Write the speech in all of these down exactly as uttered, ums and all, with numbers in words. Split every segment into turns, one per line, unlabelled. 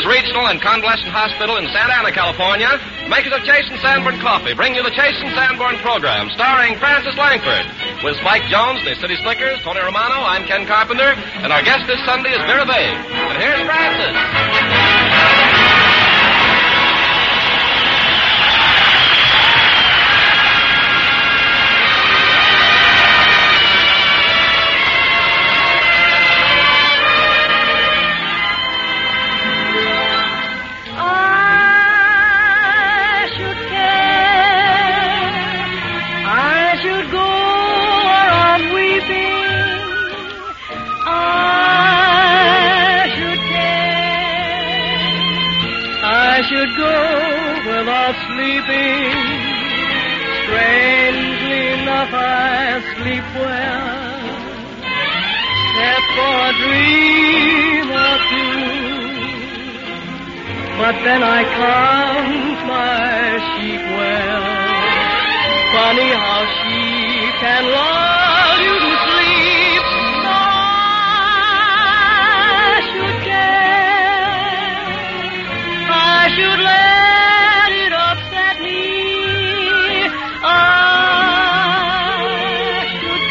Regional and Convalescent Hospital in Santa Ana, California, makers of Chase and Sanborn Coffee bring you the Chase and Sanborn program, starring Francis Langford. With Spike Jones, the City Slickers, Tony Romano, I'm Ken Carpenter, and our guest this Sunday is Vera Babe. And here's Francis.
Should go without sleeping. Strangely enough, I sleep well, except for a dream or two. But then I count my sheep well. Funny how she can lull you to sleep. I should care. I should let it upset me. I should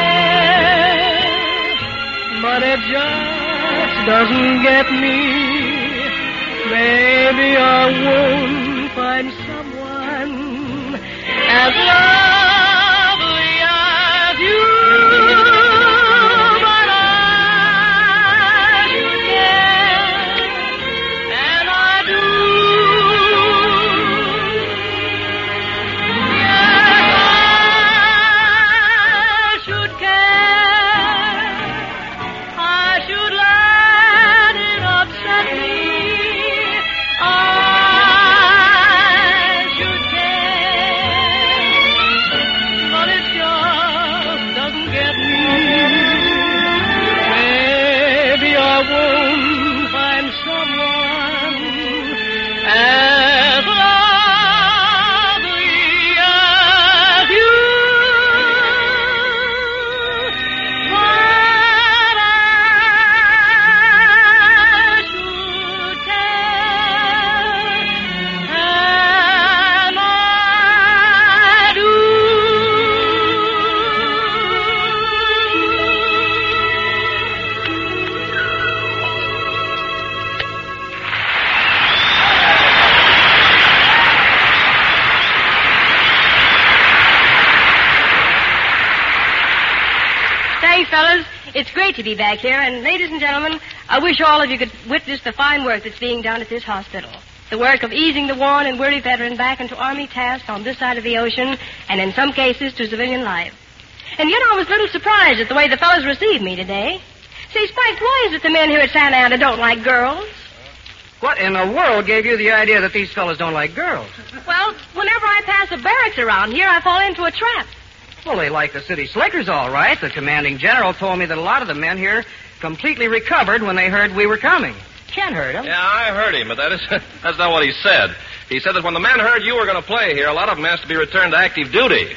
care. But it just doesn't get me. Maybe I won't find someone as lovely as you.
Fellas, it's great to be back here, and ladies and gentlemen, I wish all of you could witness the fine work that's being done at this hospital. The work of easing the worn and weary veteran back into Army tasks on this side of the ocean, and in some cases to civilian life. And yet I was a little surprised at the way the fellas received me today. Say, Spike, why is it the men here at Santa Ana don't like girls?
What in the world gave you the idea that these fellas don't like girls?
Well, whenever I pass a barracks around here, I fall into a trap.
Well, they like the City Slickers all right. The commanding general told me that a lot of the men here completely recovered when they heard we were coming. Ken heard him.
Yeah, I heard him, but that is, that's not what he said. He said that when the men heard you were going to play here, a lot of them asked to be returned to active duty.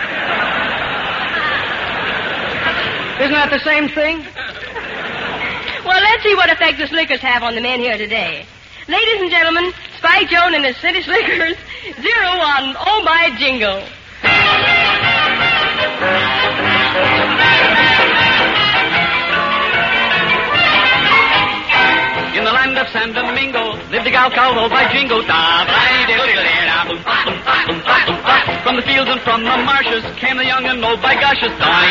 Isn't that the same thing?
Well, let's see what effect the Slickers have on the men here today. Ladies and gentlemen, Spike Jones and his City Slickers, zero one, oh my jingle.
In the land of San Domingo lived a gal called Oh by Jingo. From the fields and from the marshes came the young and oh by gushes.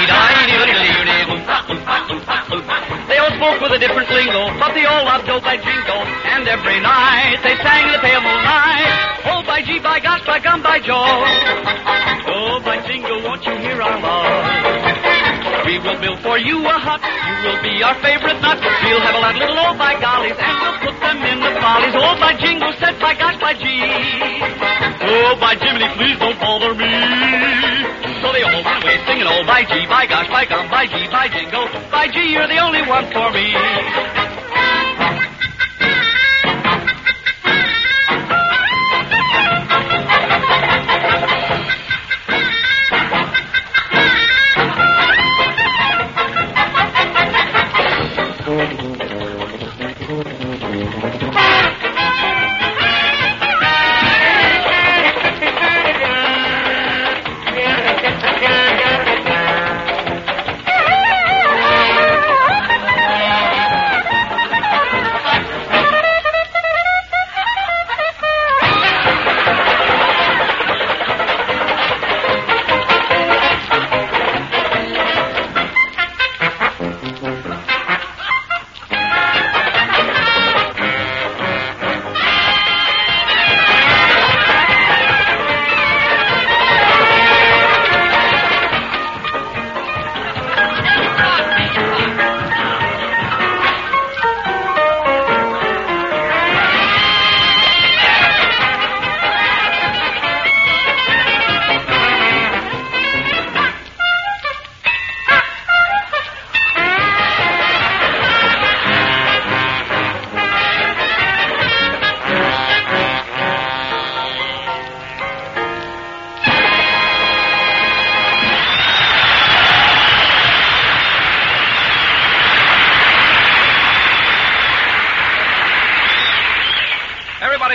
They all spoke with a different lingo, but they all loved Oh by Jingo. And every night they sang the pale moonlight. Oh by G, by gosh, by gum, by Joe. Oh by Jingo, won't you hear our love? We will build for you a hut. You will be our favorite nut. We'll have a lot of little oh by gollies, and we'll put them in the follies. Oh by Jingo, said by gosh, by G. Oh by Jiminy, please don't bother me. So they all went away singing oh by G, by gosh, by gum, by G, by Jingo. By G, you're the only one for me.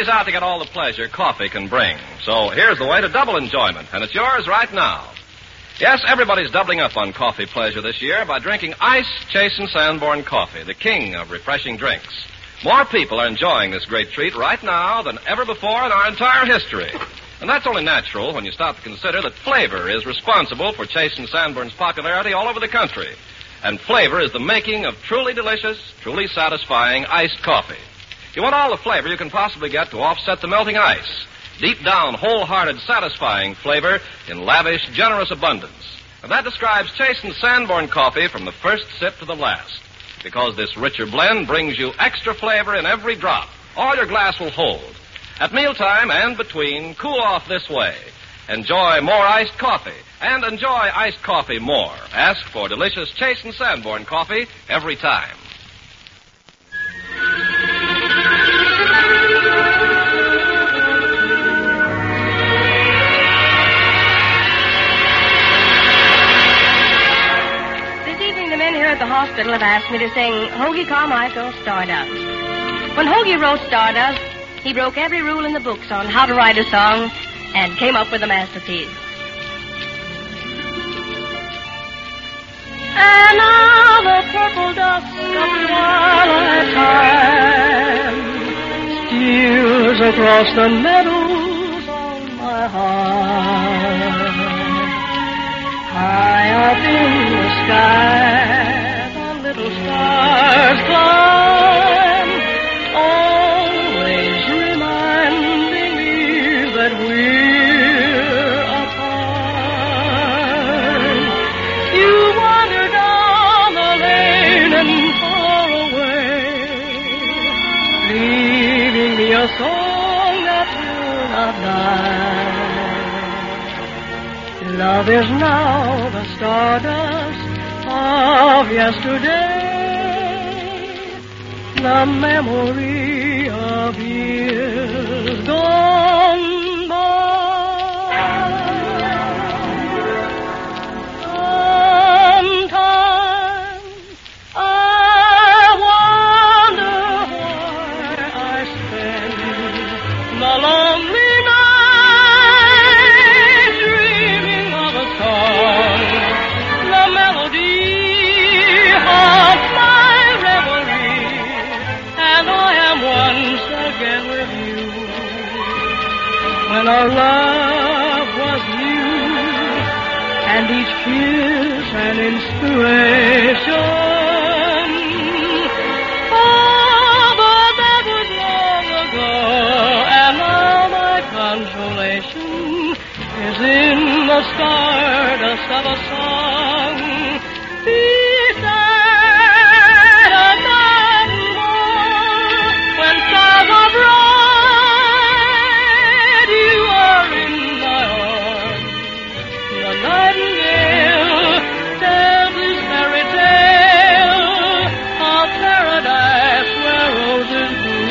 Everybody's out to get all the pleasure coffee can bring. So here's the way to double enjoyment, and it's yours right now. Yes, everybody's doubling up on coffee pleasure this year by drinking iced Chase and Sanborn coffee, the king of refreshing drinks. More people are enjoying this great treat right now than ever before in our entire history. And that's only natural when you stop to consider that flavor is responsible for Chase and Sanborn's popularity all over the country. And flavor is the making of truly delicious, truly satisfying iced coffee. You want all the flavor you can possibly get to offset the melting ice. Deep down, wholehearted, satisfying flavor in lavish, generous abundance. And that describes Chase and Sanborn coffee from the first sip to the last. Because this richer blend brings you extra flavor in every drop. All your glass will hold. At mealtime and between, cool off this way. Enjoy more iced coffee. And enjoy iced coffee more. Ask for delicious Chase and Sanborn coffee every time.
At the hospital have asked me to sing Hoagy Carmichael's Stardust. When Hoagy wrote Stardust, he broke every rule in the books on how to write a song and came up with a masterpiece. And now the purple dust of twilight time steals across the meadows on my heart. High up in the sky, little stars climb, always reminding me that we're apart. You wander down the lane and far away, leaving me a song that will not die. Love is now the stardust of yesterday, the memory of years gone by. Sometimes I wonder why I spend the lonely night dreaming of a song, the melody of my reverie, and I am once again with you. When our love was new, and each kiss an inspiration. Oh, but that was long ago, and now my consolation is in the stardust of a song. Beside a garden wall, when stars are bright, you are in my arms. The nightingale tells this fairy tale of paradise where roses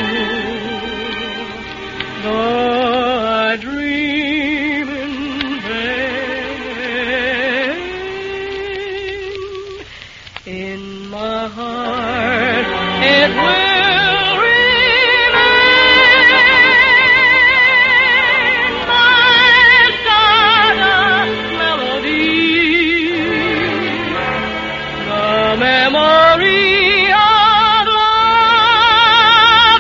bloom. Though I dream in vain, in my heart it will remain, my stardust melody, the memory of love's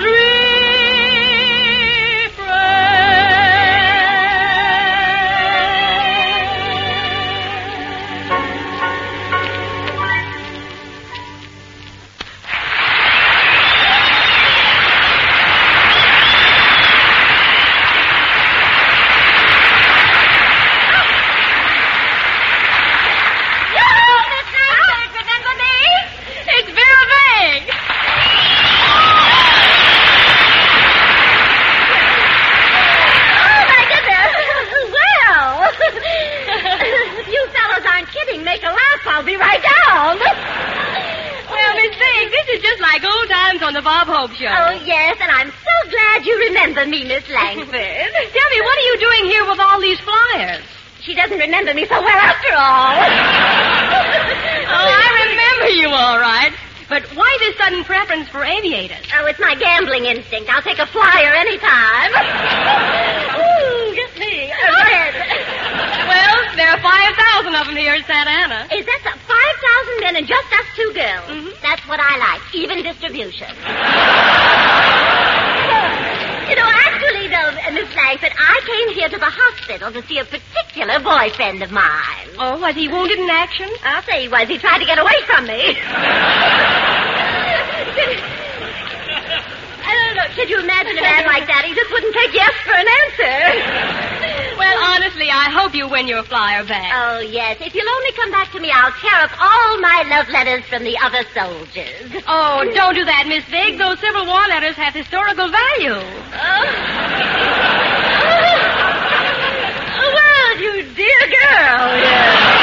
on the Bob Hope Show.
Oh, yes, and I'm so glad you remember me, Miss Langford.
Debbie, what are you doing here with all these flyers?
She doesn't remember me so well after all.
Oh, I remember you all right. But why this sudden preference for aviators?
Oh, it's my gambling instinct. I'll take a flyer anytime. Ooh, get me. A red.
Well, there are five thousand of them here at Santa Ana.
Is that five thousand men and just us two girls?
Mm-hmm.
That's what I like. Even distribution. You know, actually, though, Miss Langford, I came here to the hospital to see a particular boyfriend of mine.
Oh, was he wounded in action?
I'll say he was. He tried to get away from me. I don't know. Could you imagine a man like that? He just wouldn't take yes for an answer.
Well, honestly, I hope you win your flyer back.
Oh, yes. If you'll only come back to me, I'll tear up all my love letters from the other soldiers.
Oh, don't do that, Miss Biggs. Those Civil War letters have historical value.
Oh. Oh, well, you dear girl. Yes.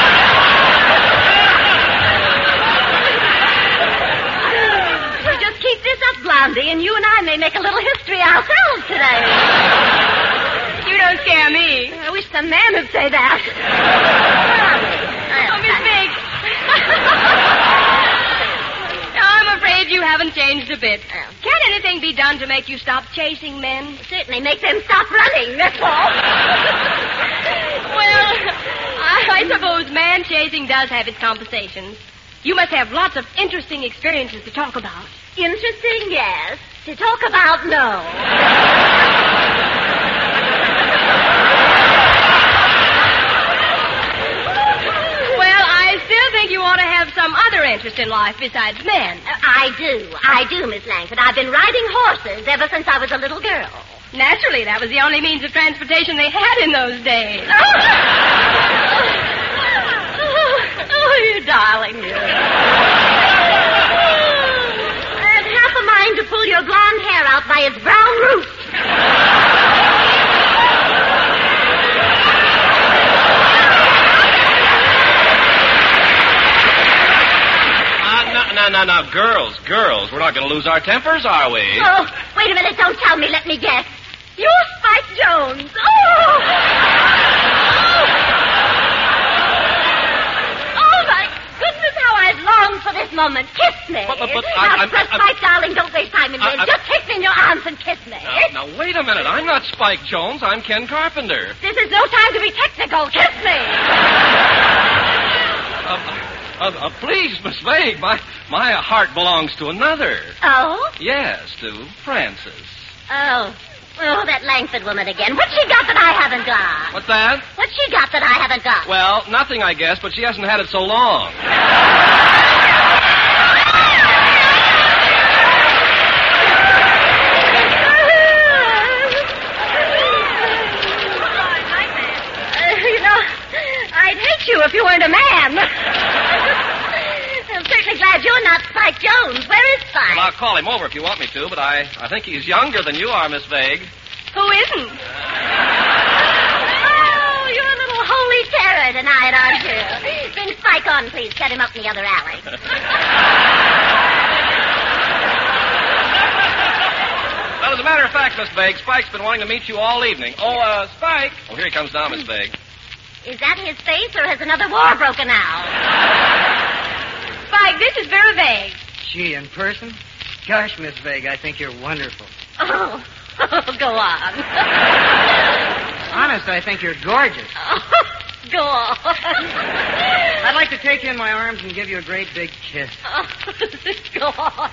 Well, just keep this up, Blondie, and you and I may make a little history ourselves today.
You don't scare me.
I wish some man would say that.
Oh, Miss Biggs. I'm afraid you haven't changed a bit. Can anything be done to make you stop chasing men?
Certainly make them stop running, that's all.
Well, I, I suppose man chasing does have its compensations. You must have lots of interesting experiences to talk about.
Interesting, yes. To talk about, no.
Well, I still think you ought to have some other interest in life besides men.
Uh, I do. I do, Miss Langford. I've been riding horses ever since I was a little girl.
Naturally, that was the only means of transportation they had in those days.
Oh, oh you darling, you. I had half a mind to pull your blonde hair out by its brown roots.
No, no, no, girls, girls. We're not going to lose our tempers, are we?
Oh, wait a minute. Don't tell me. Let me guess. You're Spike Jones. Oh! Oh, my goodness, how I've longed for this moment. Kiss me.
But, but, but
now,
I, I'm,
Spike,
I'm,
darling, don't waste time in
I,
this.
I,
Just take me in your arms and kiss me.
Now, now, wait a minute. I'm not Spike Jones. I'm Ken Carpenter.
This is no time to be technical. Kiss me.
Uh, uh, uh, please, Miss Vague, my, my heart belongs to another.
Oh?
Yes, to Frances.
Oh. Oh, that Langford woman again. What's she got that I haven't got?
What's that?
What's she got that I haven't got?
Well, nothing, I guess, but she hasn't had it so long.
You if you weren't a man. I'm certainly glad you're not Spike Jones. Where is Spike?
Well, I'll call him over if you want me to, but I, I think he's younger than you are, Miss Vague.
Who isn't?
Oh, you're a little holy terror tonight, aren't you? Bring Spike on, please. Set him up in the other alley.
Well, as a matter of fact, Miss Vague, Spike's been wanting to meet you all evening. Oh, uh, Spike. Oh, here he comes now, Miss Vague.
Is that his face, or has another war broken out?
Spike, this is Vera Vague.
She in person? Gosh, Miss Vague, I think you're wonderful.
Oh, go on.
Honest, I think you're gorgeous.
Oh, go on.
I'd like to take you in my arms and give you a great big kiss.
Oh, go on.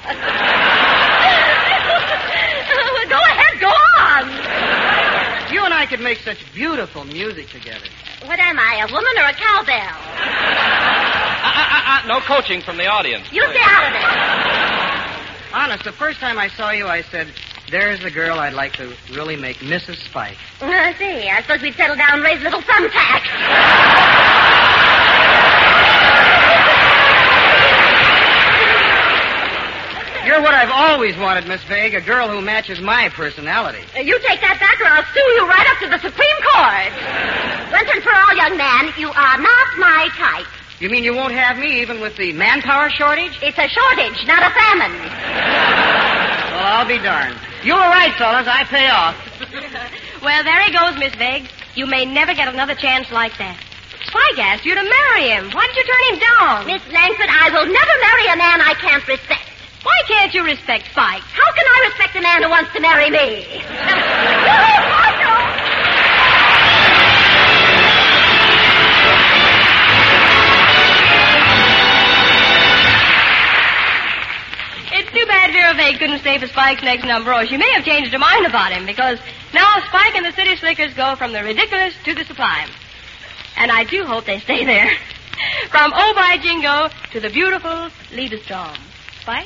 Go ahead, go on.
You and I could make such beautiful music together.
What am I, a woman or a cowbell?
Uh, uh, uh, uh, no coaching from the audience.
You stay out of it.
Honest, the first time I saw you, I said, there's the girl I'd like to really make Missus Spike.
I see. I suppose we'd settle down and raise a little thumbtack.
You're what I've always wanted, Miss Vague, a girl who matches my personality.
Uh, you take that back or I'll sue you right up to the Supreme Court. Once and for all, young man, you are not my type.
You mean you won't have me even with the manpower shortage?
It's a shortage, not a famine.
Well, I'll be darned. You were right, fellas. I pay off.
Well, there he goes, Miss Vague. You may never get another chance like that. Spike asked you to marry him. Why did you turn him down?
Miss Langford, I will never marry a man I can't respect.
Why can't you respect Spike?
How can I respect a man who wants to marry me?
It's too bad Vera Vake couldn't stay for Spike's next number, or she may have changed her mind about him, because now Spike and the City Slickers go from the ridiculous to the sublime. And I do hope they stay there. From Oh by Jingo to the beautiful Liebestrom. Spike?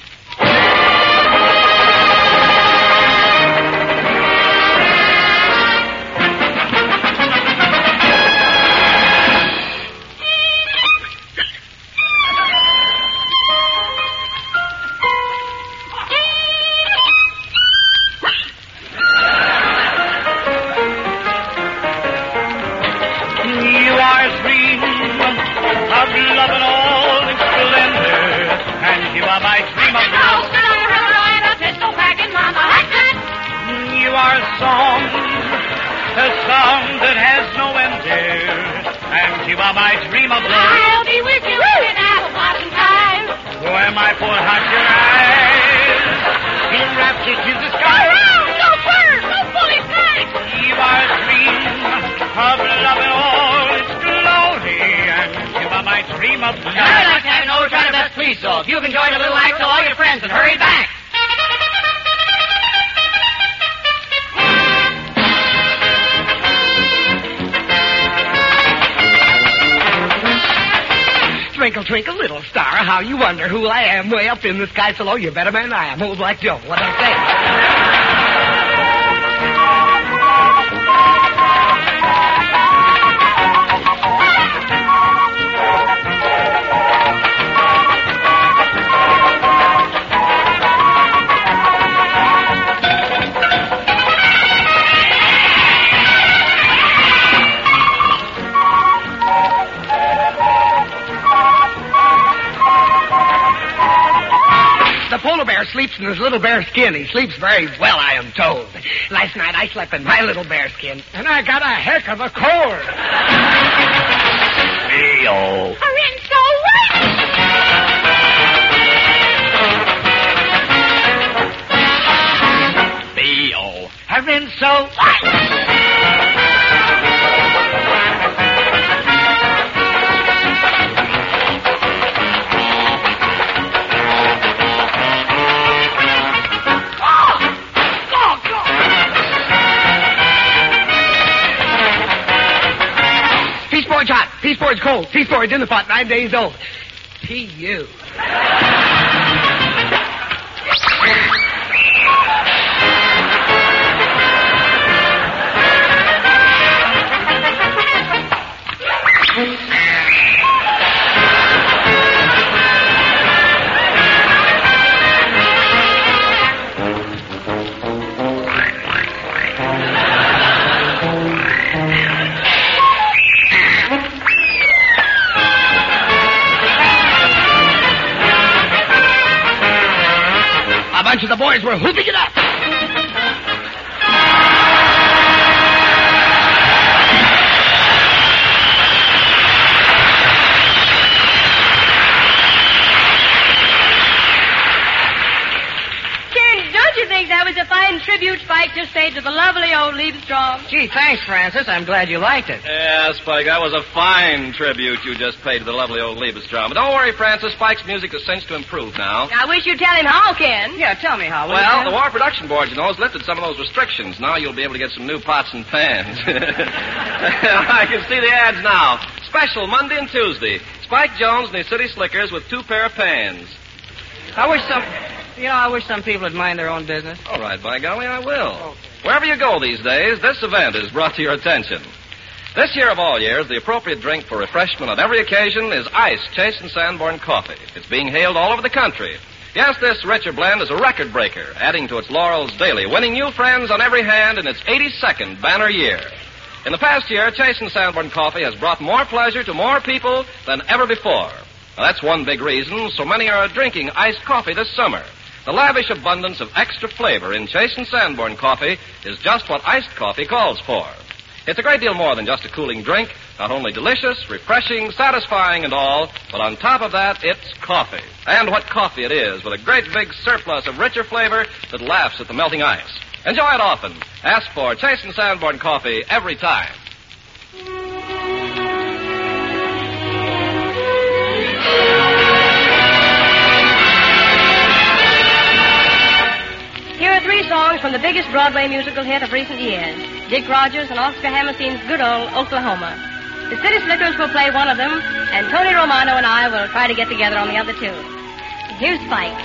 So if you've enjoyed a little act, tell all your friends and hurry back. Twinkle, twinkle, little star, how you wonder who I am way up in the sky so low. You're better man I am, old Black Joe. What I say? Sleeps in his little bear skin. He sleeps very well, I am told. Last night I slept in my little bear skin, and I got a heck of a cold. Hey-o. Theo. I've been so white. Peace Board's cold. Peace Board's in the pot, nine days old. P U. A bunch of the boys were whooping it up.
That was a fine tribute Spike just paid to the lovely old Liebestrom.
Gee, thanks, Francis. I'm glad you liked it.
Yeah, Spike, that was a fine tribute you just paid to the lovely old Liebestrom. But don't worry, Francis. Spike's music is cinched to improve now.
I wish you'd tell him how, Ken.
Yeah, tell me how.
Well, the War Production Board, you know, has lifted some of those restrictions. Now you'll be able to get some new pots and pans. I can see the ads now. Special Monday and Tuesday. Spike Jones and his City Slickers with two pair of pans.
I wish some... You know, I wish some people would mind their own business.
All right, by golly, I will. Okay. Wherever you go these days, this event is brought to your attention. This year of all years, the appropriate drink for refreshment on every occasion is iced Chase and Sanborn coffee. It's being hailed all over the country. Yes, this richer blend is a record breaker, adding to its laurels daily, winning new friends on every hand in its eighty-second banner year. In the past year, Chase and Sanborn coffee has brought more pleasure to more people than ever before. Now, that's one big reason so many are drinking iced coffee this summer. The lavish abundance of extra flavor in Chase and Sanborn coffee is just what iced coffee calls for. It's a great deal more than just a cooling drink. Not only delicious, refreshing, satisfying, and all, but on top of that, it's coffee. And what coffee it is, with a great big surplus of richer flavor that laughs at the melting ice. Enjoy it often. Ask for Chase and Sanborn coffee every time.
Here are three songs from the biggest Broadway musical hit of recent years, Dick Rogers and Oscar Hammerstein's Good Old Oklahoma. The City Slickers will play one of them, and Tony Romano and I will try to get together on the other two. Here's Spike.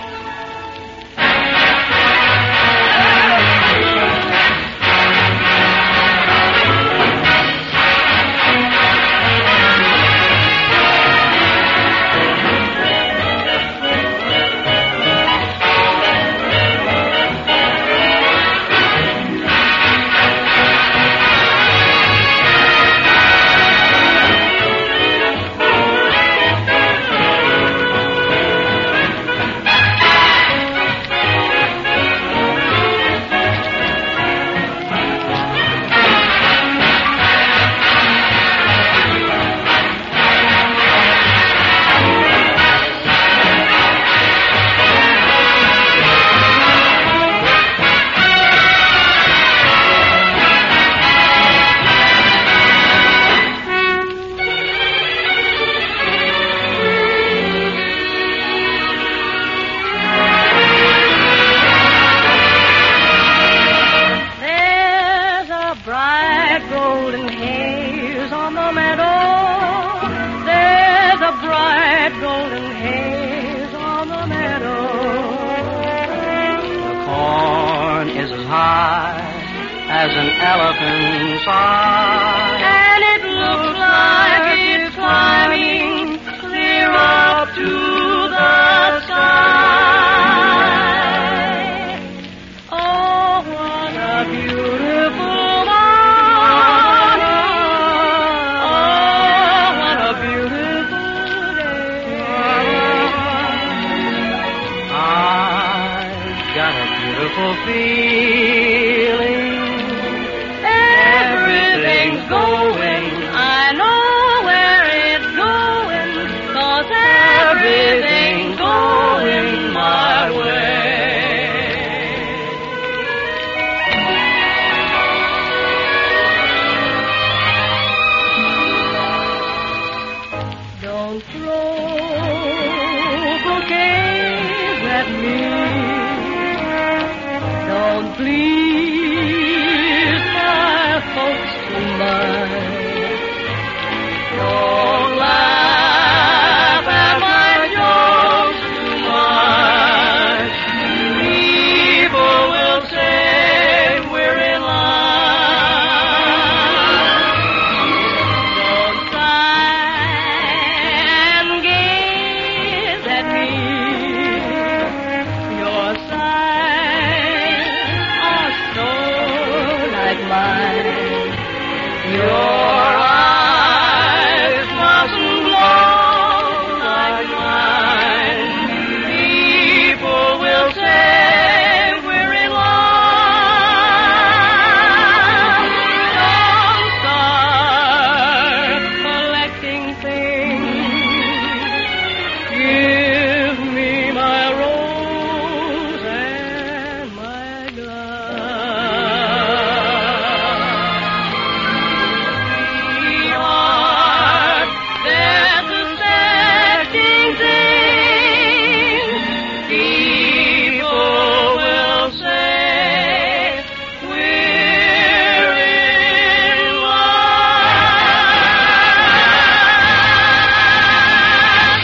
As an elephant's eye,
and it looks like it's climbing clear up to the sky. Oh, what a beautiful morning! Oh, what a beautiful day!
I've got a beautiful feeling.
Going, I know where it's going, 'cause everything's going my way. Don't throw bouquets at me. Don't please my folks too much. Don't laugh at my jokes too much. People will say we're in love. Don't sigh and gaze at me. Your sighs are so like mine. Your eyes mustn't glow like mine. People will say we're in love. Don't start collecting things. Give me my rose and my glove. There's a setting thing. People will say we're in love.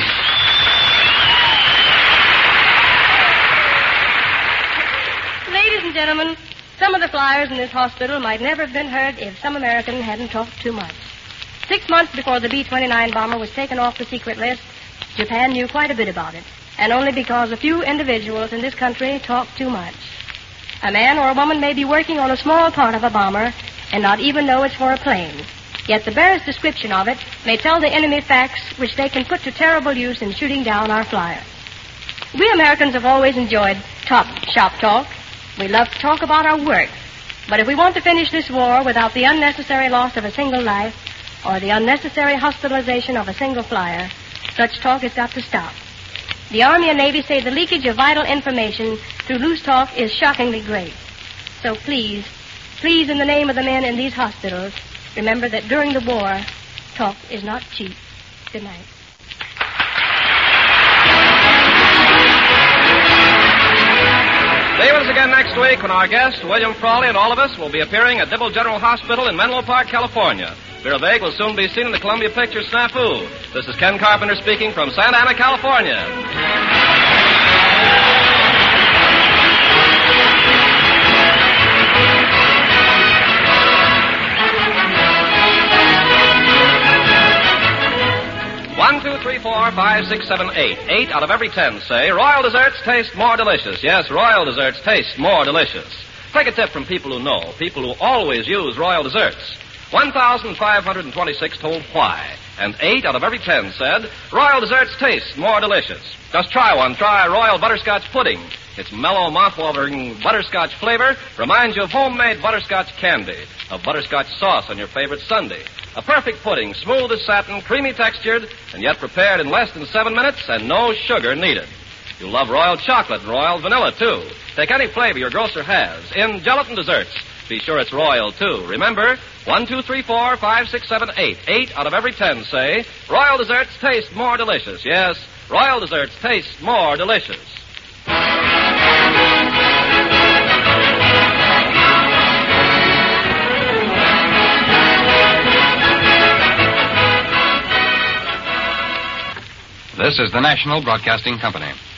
Ladies and gentlemen, some of the flyers in this hospital might never have been heard if some American hadn't talked too much. Six months before the B twenty-nine bomber was taken off the secret list, Japan knew quite a bit about it, and only because a few individuals in this country talked too much. A man or a woman may be working on a small part of a bomber and not even know it's for a plane. Yet the barest description of it may tell the enemy facts which they can put to terrible use in shooting down our flyers. We Americans have always enjoyed top shop talk. We love to talk about our work. But if we want to finish this war without the unnecessary loss of a single life or the unnecessary hospitalization of a single flyer, such talk has got to stop. The Army and Navy say the leakage of vital information through loose talk is shockingly great. So please, please, in the name of the men in these hospitals, remember that during the war, talk is not cheap. Good night.
Stay with us again next week when our guest, William Frawley, and all of us will be appearing at Dibble General Hospital in Menlo Park, California. Vera Vague will soon be seen in the Columbia picture Snafu. This is Ken Carpenter speaking from Santa Ana, California. One, two, three, four, five, six, seven, eight. Eight out of every ten say Royal desserts taste more delicious. Yes, Royal desserts taste more delicious. Take a tip from people who know, people who always use Royal desserts. one thousand five hundred twenty-six told why, and eight out of every ten said Royal desserts taste more delicious. Just try one. Try Royal Butterscotch Pudding. Its mellow, mouth-watering butterscotch flavor reminds you of homemade butterscotch candy, of butterscotch sauce on your favorite sundae. A perfect pudding, smooth as satin, creamy textured, and yet prepared in less than seven minutes and no sugar needed. You'll love Royal Chocolate and Royal Vanilla, too. Take any flavor your grocer has. In gelatin desserts, be sure it's Royal, too. Remember, one, two, three, four, five, six, seven, eight. Eight out of every ten say Royal desserts taste more delicious. Yes, Royal desserts taste more delicious.
This is the National Broadcasting Company.